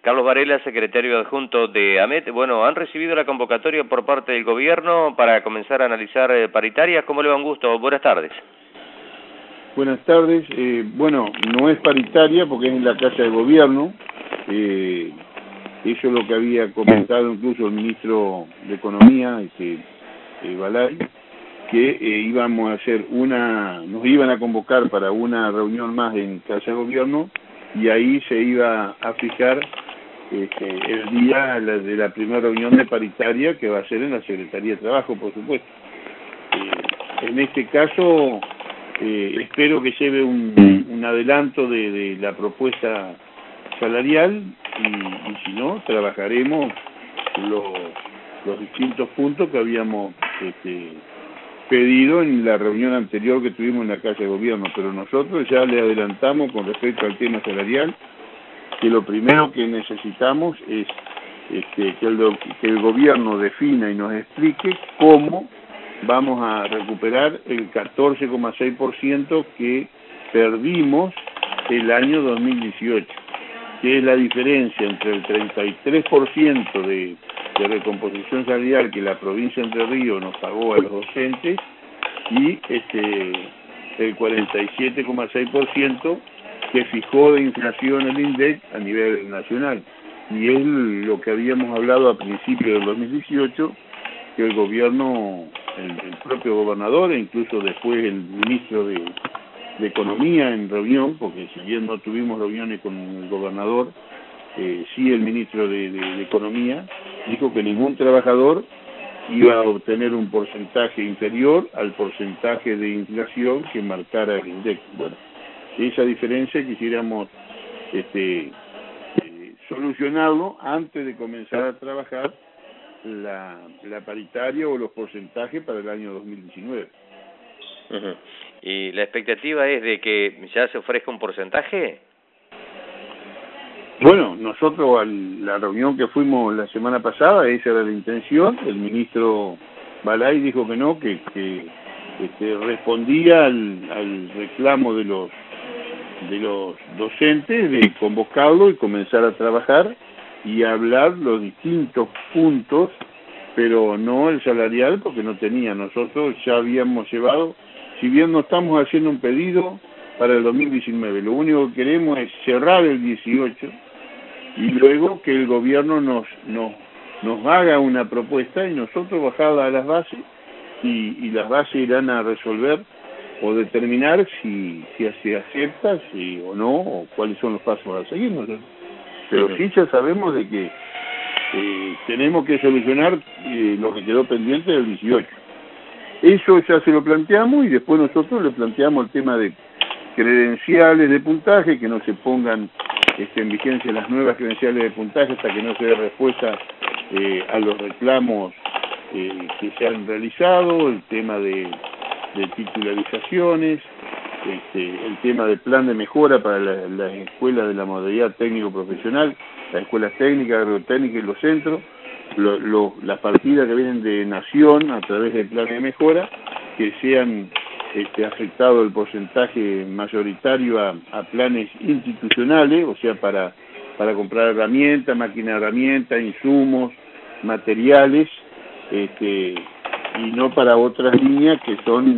Carlos Varela, secretario adjunto de AMET. Bueno, han recibido la convocatoria por parte del gobierno para comenzar a analizar paritarias. ¿Cómo le va? Un gusto. Buenas tardes. Buenas tardes. Bueno, no es paritaria porque es en la Casa de Gobierno. Eso es lo que había comentado incluso el ministro de Economía, Balay, que íbamos a hacer nos iban a convocar para una reunión más en Casa de Gobierno y ahí se iba a fijar el día de la primera reunión de paritaria, que va a ser en la Secretaría de Trabajo, por supuesto. En este caso, espero que lleve un adelanto de la propuesta salarial y si no, trabajaremos los distintos puntos que habíamos pedido en la reunión anterior que tuvimos en la Casa de Gobierno, pero nosotros ya le adelantamos con respecto al tema salarial que lo primero que necesitamos es que el gobierno defina y nos explique cómo vamos a recuperar el 14,6% que perdimos el año 2018, que es la diferencia entre el 33% de recomposición salarial que la provincia de Entre Ríos nos pagó a los docentes y el 47,6% que fijó de inflación el INDEC a nivel nacional. Y es lo que habíamos hablado a principios del 2018, que el gobierno, el propio gobernador e incluso después el ministro de Economía en reunión, porque si bien no tuvimos reuniones con el gobernador, sí el ministro de Economía dijo que ningún trabajador iba a obtener un porcentaje inferior al porcentaje de inflación que marcara el INDEC. Bueno, esa diferencia quisiéramos solucionarlo antes de comenzar a trabajar la paritaria o los porcentajes para el año 2019. Uh-huh. ¿Y la expectativa es de que ya se ofrezca un porcentaje? Bueno, nosotros a la reunión que fuimos la semana pasada, esa era la intención. El ministro Balay dijo que no, que respondía al reclamo de los docentes de convocarlo y comenzar a trabajar y hablar los distintos puntos, pero no el salarial porque no tenía. Nosotros ya habíamos llevado, si bien no estamos haciendo un pedido para el 2019, lo único que queremos es cerrar el 18 y luego que el gobierno nos haga una propuesta y nosotros bajarla a las bases y las bases irán a resolver o determinar si se acepta o no, o cuáles son los pasos a seguir, ¿no? Pero sí ya sabemos de que tenemos que solucionar lo que quedó pendiente del 18. Eso ya se lo planteamos y después nosotros le planteamos el tema de credenciales de puntaje, que no se pongan en vigencia las nuevas credenciales de puntaje hasta que no se dé respuesta a los reclamos que se han realizado, el tema de titularizaciones, el tema del plan de mejora para las escuelas de la modalidad técnico-profesional, las escuelas técnicas, agrotécnicas y los centros, las partidas que vienen de Nación a través del plan de mejora, que sean afectado el porcentaje mayoritario a planes institucionales, o sea, para comprar herramientas, máquinas de herramientas, insumos, materiales, y no para otras líneas que son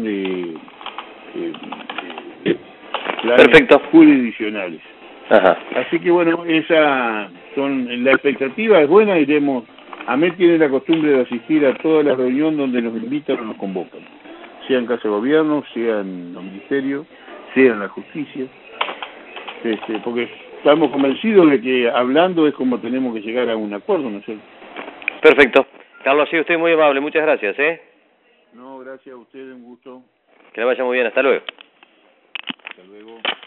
planes jurisdiccionales. Ajá. Así que bueno, la expectativa es buena, iremos. AMET tiene la costumbre de asistir a todas las reuniones donde nos invitan o nos convocan, sea en Casa de Gobierno, sea en los ministerios, sea en la justicia, porque estamos convencidos de que hablando es como tenemos que llegar a un acuerdo, ¿no es cierto? Perfecto. Carlos, sí, usted muy amable, muchas gracias, No, gracias a usted, un gusto. Que le vaya muy bien, hasta luego. Hasta luego.